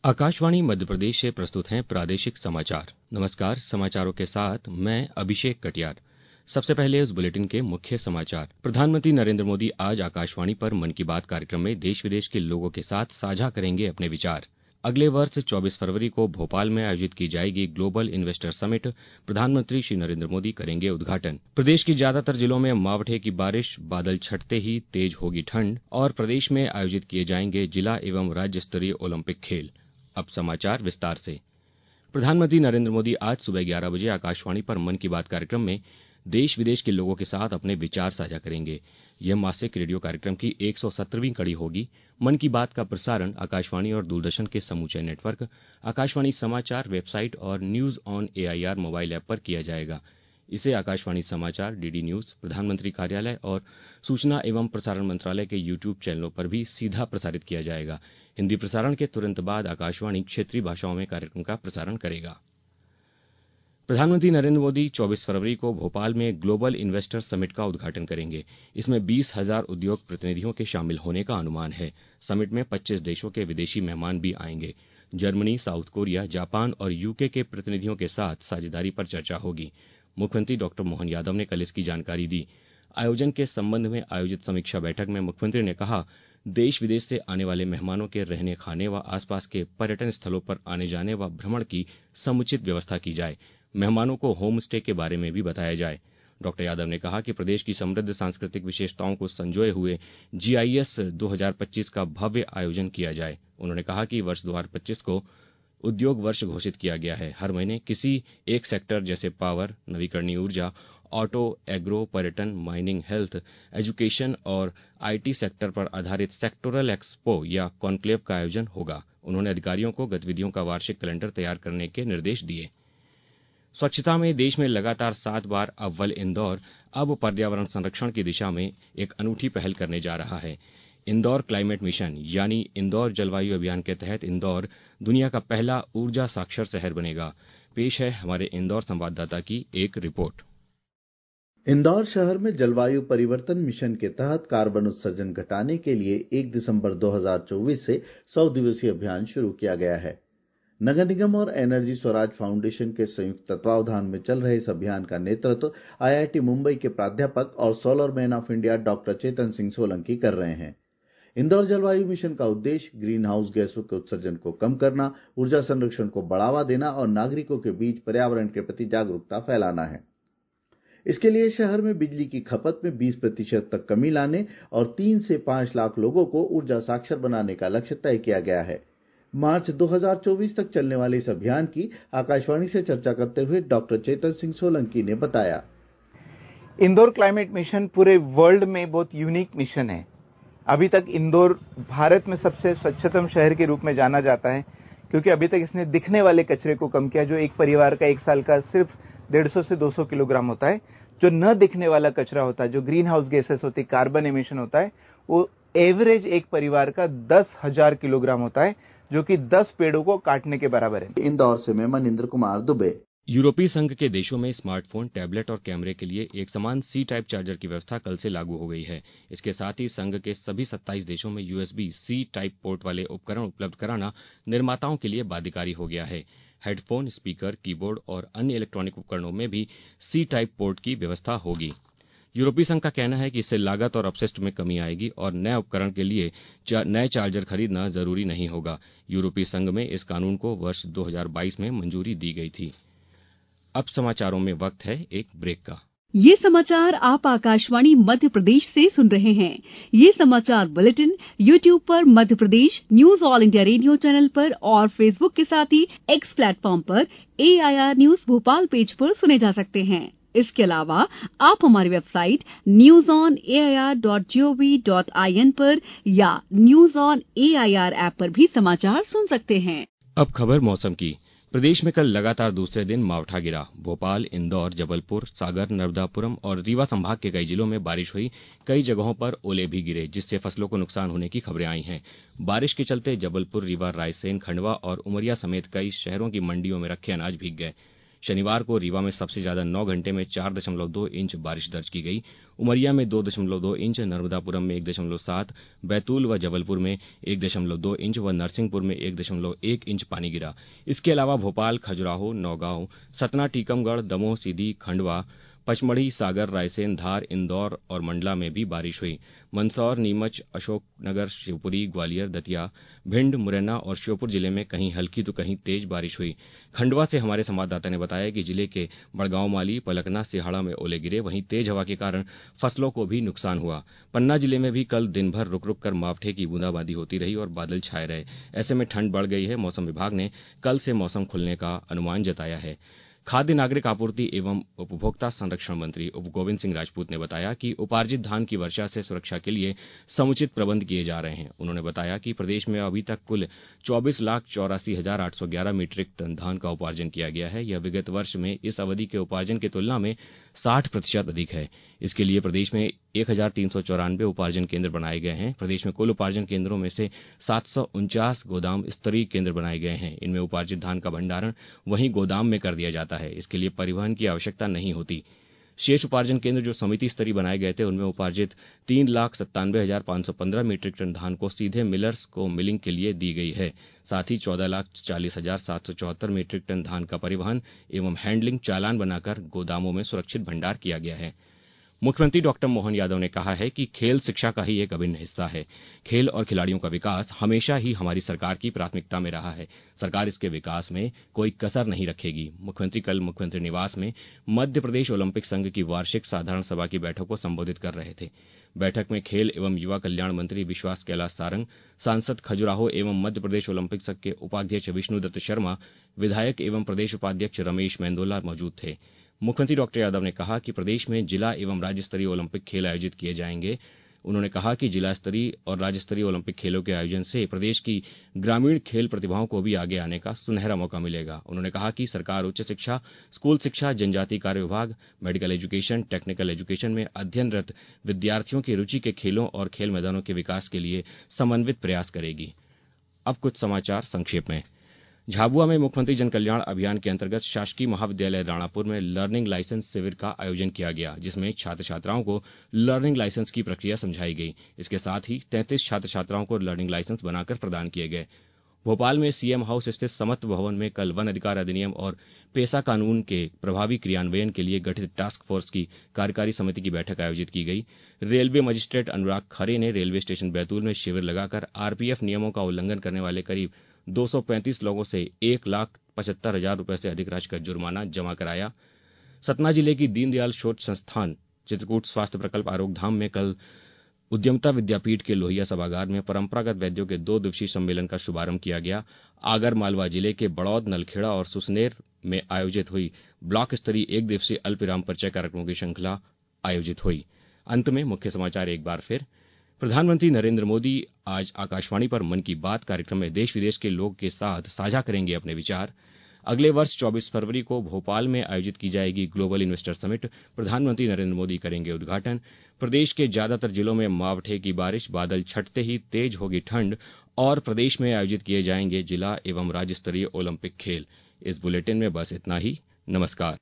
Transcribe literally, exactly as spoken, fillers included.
आकाशवाणी मध्य प्रदेश से प्रस्तुत हैं प्रादेशिक समाचार। नमस्कार, समाचारों के साथ मैं अभिषेक कटियार। सबसे पहले इस बुलेटिन के मुख्य समाचार। प्रधानमंत्री नरेंद्र मोदी आज आकाशवाणी पर मन की बात कार्यक्रम में देश विदेश के लोगों के साथ साझा करेंगे अपने विचार। अगले वर्ष चौबीस फरवरी को भोपाल में आयोजित की जाएगी ग्लोबल इन्वेस्टर समिट। प्रधानमंत्री श्री नरेंद्र मोदी करेंगे उद्घाटन। प्रदेश की ज्यादातर जिलों में मावठे की बारिश, बादल छटते ही तेज होगी ठंड और प्रदेश में आयोजित किए जाएंगे जिला एवं राज्य स्तरीय ओलंपिक खेल। अब समाचार विस्तार से। प्रधानमंत्री नरेंद्र मोदी आज सुबह ग्यारह बजे आकाशवाणी पर मन की बात कार्यक्रम में देश विदेश के लोगों के साथ अपने विचार साझा करेंगे। यह मासिक रेडियो कार्यक्रम की एक सौ सत्रहवीं कड़ी होगी। मन की बात का प्रसारण आकाशवाणी और दूरदर्शन के समूचे नेटवर्क, आकाशवाणी समाचार वेबसाइट और news on AIR mobile app पर किया जाएगा। इसे आकाशवाणी समाचार, डीडी न्यूज, प्रधानमंत्री कार्यालय और सूचना एवं प्रसारण मंत्रालय के यूट्यूब चैनलों पर भी सीधा प्रसारित किया जाएगा। हिंदी प्रसारण के तुरंत बाद आकाशवाणी क्षेत्रीय भाषाओं में कार्यक्रम का प्रसारण करेगा। प्रधानमंत्री नरेंद्र मोदी चौबीस फरवरी को भोपाल में ग्लोबल इन्वेस्टर समिट का उद्घाटन करेंगे। इसमें बीस हजार उद्योग प्रतिनिधियों के शामिल होने का अनुमान है। समिट में पच्चीस देशों के विदेशी मेहमान भी आएंगे। जर्मनी, साउथ कोरिया, जापान और यूके के प्रतिनिधियों के साथ साझेदारी पर चर्चा होगी। मुख्यमंत्री डॉक्टर मोहन यादव ने कल इसकी जानकारी दी। आयोजन के संबंध में आयोजित समीक्षा बैठक में मुख्यमंत्री ने कहा, देश विदेश से आने वाले मेहमानों के रहने खाने व आसपास के पर्यटन स्थलों पर आने जाने व भ्रमण की समुचित व्यवस्था की जाए। मेहमानों को होम स्टे के बारे में भी बताया जाए। डॉक्टर यादव ने कहा कि प्रदेश की समृद्ध सांस्कृतिक विशेषताओं को संजोए हुए जीआईएस दो हज़ार पच्चीस का भव्य आयोजन किया जाए। उन्होंने कहा कि वर्ष दो हज़ार पच्चीस को उद्योग वर्ष घोषित किया गया है। हर महीने किसी एक सेक्टर जैसे पावर, नवीकरणीय ऊर्जा, ऑटो, एग्रो, पर्यटन, माइनिंग, हेल्थ, एजुकेशन और आईटी सेक्टर पर आधारित सेक्टोरल एक्सपो या कॉन्क्लेव का आयोजन होगा। उन्होंने अधिकारियों को गतिविधियों का वार्षिक कैलेंडर तैयार करने के निर्देश दिए। स्वच्छता में देश में लगातार सात बार अव्वल इंदौर अब पर्यावरण संरक्षण की दिशा में एक अनूठी पहल करने जा रहा है। इंदौर क्लाइमेट मिशन यानी इंदौर जलवायु अभियान के तहत इंदौर दुनिया का पहला ऊर्जा साक्षर शहर बनेगा। पेश है हमारे इंदौर संवाददाता की एक रिपोर्ट। इंदौर शहर में जलवायु परिवर्तन मिशन के तहत कार्बन उत्सर्जन घटाने के लिए एक दिसंबर दो हज़ार चौबीस से सौ दिवसीय अभियान शुरू किया गया है। नगर निगम और एनर्जी स्वराज फाउंडेशन के संयुक्त तत्वावधान में चल रहे इस अभियान का नेतृत्व आईआईटी मुंबई के प्राध्यापक और solar man of India doctor Chetan Singh Solanki कर रहे हैं। इंदौर जलवायु मिशन का उद्देश्य ग्रीन हाउस गैसों के उत्सर्जन को कम करना, ऊर्जा संरक्षण को बढ़ावा देना और नागरिकों के बीच पर्यावरण के प्रति जागरूकता फैलाना है। इसके लिए शहर में बिजली की खपत में बीस प्रतिशत तक कमी लाने और तीन से पांच लाख लोगों को ऊर्जा साक्षर बनाने का लक्ष्य तय किया गया है। मार्च दो हज़ार चौबीस तक चलने वाले इस अभियान की आकाशवाणी से चर्चा करते हुए डॉक्टर चेतन सिंह सोलंकी ने बताया, इंदौर क्लाइमेट मिशन पूरे वर्ल्ड में बहुत यूनिक मिशन है। अभी तक इंदौर भारत में सबसे स्वच्छतम शहर के रूप में जाना जाता है, क्योंकि अभी तक इसने दिखने वाले कचरे को कम किया, जो एक परिवार का एक साल का सिर्फ डेढ़ सौ से दो सौ किलोग्राम होता है। जो न दिखने वाला कचरा होता है, जो ग्रीन हाउस गैसेस होती है, कार्बन एमिशन होता है, वो एवरेज एक परिवार का दस हजार किलोग्राम होता है, जो कि दस पेड़ों को काटने के बराबर है। इंदौर से मैं मनिंद्र कुमार दुबे। यूरोपीय संघ के देशों में स्मार्टफोन, टैबलेट और कैमरे के लिए एक समान सी टाइप चार्जर की व्यवस्था कल से लागू हो गई है। इसके साथ ही संघ के सभी सत्ताईस देशों में यूएसबी सी टाइप पोर्ट वाले उपकरण उपलब्ध कराना निर्माताओं के लिए बाध्यकारी हो गया है। हेडफोन, स्पीकर, कीबोर्ड और अन्य इलेक्ट्रॉनिक उपकरणों में भी सी टाइप पोर्ट की व्यवस्था होगी। यूरोपीय संघ का कहना है कि इससे लागत और अपशिष्ट में कमी आएगी और नए उपकरण के लिए चा, नए चार्जर खरीदना जरूरी नहीं होगा। यूरोपीय संघ में इस कानून को वर्ष दो हज़ार बाईस में मंजूरी दी गई थी। अब समाचारों में वक्त है एक ब्रेक का। ये समाचार आप आकाशवाणी मध्य प्रदेश से सुन रहे हैं। ये समाचार बुलेटिन यूट्यूब पर Madhya Pradesh news all India radio channel पर और फेसबुक के साथ ही एक्स प्लेटफॉर्म पर एआईआर न्यूज भोपाल पेज पर सुने जा सकते हैं। इसके अलावा आप हमारी website news on AIR dot G O V dot I N पर या न्यूज ऑन एआईआर ऐप पर भी समाचार सुन सकते हैं। अब खबर मौसम की। प्रदेश में कल लगातार दूसरे दिन मावठा गिरा। भोपाल, इंदौर, जबलपुर, सागर, नर्मदापुरम और रीवा संभाग के कई जिलों में बारिश हुई। कई जगहों पर ओले भी गिरे, जिससे फसलों को नुकसान होने की खबरें आई हैं। बारिश के चलते जबलपुर, रीवा, रायसेन, खंडवा और उमरिया समेत कई शहरों की मंडियों में रखे अनाज भीग गए। शनिवार को रीवा में सबसे ज्यादा नौ घंटे में चार दशमलव दो इंच बारिश दर्ज की गई। उमरिया में दो दशमलव दो इंच, नर्मदापुरम में एक दशमलव सात, बैतूल व जबलपुर में एक दशमलव दो इंच व नरसिंहपुर में एक दशमलव एक इंच पानी गिरा। इसके अलावा भोपाल, खजुराहो, नौगांव, सतना, टीकमगढ़, दमोह, सीधी, खंडवा, पचमढ़ी, सागर, रायसेन, धार, इंदौर और मंडला में भी बारिश हुई। मंदसौर, नीमच, अशोकनगर, शिवपुरी, ग्वालियर, दतिया, भिंड, मुरैना और श्योपुर जिले में कहीं हल्की तो कहीं तेज बारिश हुई। खंडवा से हमारे संवाददाता ने बताया कि जिले के बड़गांव माली, पलकना, सिहाड़ा में ओले गिरे। वहीं तेज हवा के कारण फसलों को भी नुकसान हुआ। पन्ना जिले में भी कल दिन भर रुक रुक कर मावठे की बूंदाबांदी होती रही और बादल छाए रहे। ऐसे में ठंड बढ़ गई है। मौसम विभाग ने कल से मौसम खुलने का अनुमान जताया है। खाद्य नागरिक आपूर्ति एवं उपभोक्ता संरक्षण मंत्री उप गोविंद सिंह राजपूत ने बताया कि उपार्जित धान की वर्षा से सुरक्षा के लिए समुचित प्रबंध किए जा रहे हैं। उन्होंने बताया कि प्रदेश में अभी तक कुल चौबीस लाख चौरासी हजार आठ सौ ग्यारह मीट्रिक टन धान का उपार्जन किया गया है। यह विगत वर्ष में इस अवधि के उपार्जन की तुलना में साठ प्रतिशत अधिक है। इसके लिए प्रदेश में एक हजार तीन सौ चौरानवे उपार्जन केंद्र बनाए गए हैं। प्रदेश में कुल उपार्जन केंद्रों में से सात सौ उनचास गोदाम स्तरीय केंद्र बनाए गए हैं। इनमें उपार्जित धान का भंडारण वहीं गोदाम में कर दिया जाता है। इसके लिए परिवहन की आवश्यकता नहीं होती। शेष उपार्जन केंद्र जो समिति स्तरीय बनाए गए थे उनमें उपार्जित तीन लाख सत्तानवे हजार पांच सौ पंद्रह मीट्रिक टन धान को सीधे मिलर्स को मिलिंग के लिए दी गई है। साथ ही चौदह लाख चालीस हजार सात सौ चौहत्तर मीट्रिक टन धान का परिवहन एवं हैंडलिंग चालान बनाकर गोदामों में सुरक्षित भंडार किया गया है। मुख्यमंत्री डॉक्टर मोहन यादव ने कहा है कि खेल शिक्षा का ही एक अभिन्न हिस्सा है। खेल और खिलाड़ियों का विकास हमेशा ही हमारी सरकार की प्राथमिकता में रहा है। सरकार इसके विकास में कोई कसर नहीं रखेगी। मुख्यमंत्री कल मुख्यमंत्री निवास में मध्य प्रदेश ओलंपिक संघ की वार्षिक साधारण सभा की बैठक को संबोधित कर रहे थे। बैठक में खेल एवं युवा कल्याण मंत्री विश्वास कैलाश सारंग, सांसद खजुराहो एवं मध्य प्रदेश ओलंपिक संघ के उपाध्यक्ष विष्णुदत्त शर्मा, विधायक एवं प्रदेश उपाध्यक्ष रमेश मेंदोला मौजूद थे। मुख्यमंत्री डॉक्टर यादव ने कहा कि प्रदेश में जिला एवं राज्य स्तरीय ओलंपिक खेल आयोजित किए जाएंगे। उन्होंने कहा कि जिला स्तरीय और राज्य स्तरीय ओलंपिक खेलों के आयोजन से प्रदेश की ग्रामीण खेल प्रतिभाओं को भी आगे आने का सुनहरा मौका मिलेगा। उन्होंने कहा कि सरकार उच्च शिक्षा, स्कूल शिक्षा, जनजातीय कार्य विभाग, मेडिकल एजुकेशन, टेक्निकल एजुकेशन में अध्ययनरत विद्यार्थियों की रुचि के खेलों और खेल मैदानों के विकास के लिए समन्वित प्रयास करेगी। अब कुछ समाचार संक्षेप में। झाबुआ में मुख्यमंत्री जन कल्याण अभियान के अंतर्गत शासकीय महाविद्यालय राणापुर में लर्निंग लाइसेंस शिविर का आयोजन किया गया, जिसमें छात्र छात्राओं को लर्निंग लाइसेंस की प्रक्रिया समझाई गई। इसके साथ ही तैंतीस छात्र छात्राओं को लर्निंग लाइसेंस बनाकर प्रदान किए गए। भोपाल में सीएम हाउस स्थित समत्व भवन में कल वन अधिकार अधिनियम और पेसा कानून के प्रभावी क्रियान्वयन के लिए गठित टास्क फोर्स की कार्यकारी समिति की बैठक आयोजित की गई। रेलवे मजिस्ट्रेट अनुराग खरे ने रेलवे स्टेशन बैतूल में शिविर लगाकर आरपीएफ नियमों का उल्लंघन करने वाले करीब दो सौ पैंतीस लोगों से एक लाख पचहत्तर हजार रुपए से अधिक राशि का जुर्माना जमा कराया। सतना जिले की दीनदयाल शोध संस्थान चित्रकूट स्वास्थ्य प्रकल्प आरोग्य धाम में कल उद्यमता विद्यापीठ के लोहिया सभागार में परंपरागत वैद्यों के दो दिवसीय सम्मेलन का शुभारंभ किया गया। आगर मालवा जिले के बड़ौद, नलखेड़ा और सुसनेर में आयोजित हुई ब्लॉक स्तरीय एक दिवसीय अल्पविराम परिचय कार्यक्रमों की श्रृंखला आयोजित हुई। अंत में मुख्य समाचार एक बार फिर। प्रधानमंत्री नरेंद्र मोदी आज आकाशवाणी पर मन की बात कार्यक्रम में देश विदेश के लोग के साथ साझा करेंगे अपने विचार। अगले वर्ष चौबीस फरवरी को भोपाल में आयोजित की जाएगी ग्लोबल इन्वेस्टर समिट। प्रधानमंत्री नरेंद्र मोदी करेंगे उद्घाटन। प्रदेश के ज्यादातर जिलों में मावठे की बारिश, बादल छटते ही तेज होगी ठंड और प्रदेश में आयोजित किए जाएंगे जिला एवं राज्य स्तरीय ओलंपिक खेल। इस बुलेटिन में बस इतना ही। नमस्कार।